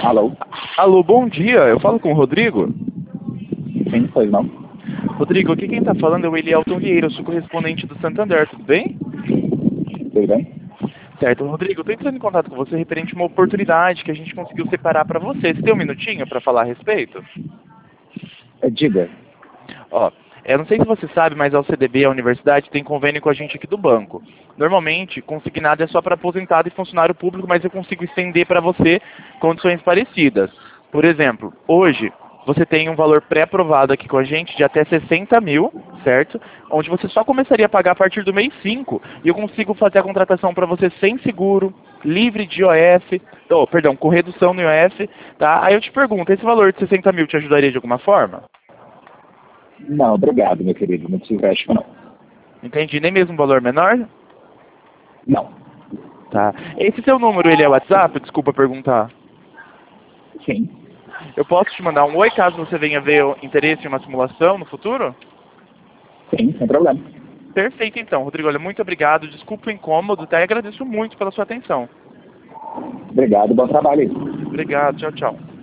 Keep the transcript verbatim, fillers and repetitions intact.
Alô? Alô, bom dia. Eu falo com o Rodrigo? Sim, pois não? Rodrigo, aqui quem está falando é o Elielton Vieira, eu sou correspondente do Santander, tudo bem? Tudo bem? Certo, Rodrigo, eu estou entrando em contato com você referente a uma oportunidade que a gente conseguiu separar para você. Você tem um minutinho para falar a respeito? É, diga. Ó, eu não sei se você sabe, mas a O C D B, a universidade, tem convênio com a gente aqui do banco. Normalmente, consignado é só para aposentado e funcionário público, mas eu consigo estender para você condições parecidas. Por exemplo, hoje você tem um valor pré-aprovado aqui com a gente de até sessenta mil, certo? Onde você só começaria a pagar a partir do mês cinco e eu consigo fazer a contratação para você sem seguro, livre de I O F, oh, perdão, com redução no I O F, tá? Aí eu te pergunto, esse valor de sessenta mil te ajudaria de alguma forma? Não, obrigado, meu querido. Não precisa empréstimo, não. Entendi. Nem mesmo um valor menor? Não. Tá. Esse seu número, ele é WhatsApp? Desculpa perguntar. Sim. Eu posso te mandar um oi caso você venha ver o interesse em uma simulação no futuro? Sim, sem problema. Perfeito, então. Rodrigo, olha, muito obrigado. Desculpa o incômodo, tá? E agradeço muito pela sua atenção. Obrigado, bom trabalho aí. Obrigado. Tchau, tchau.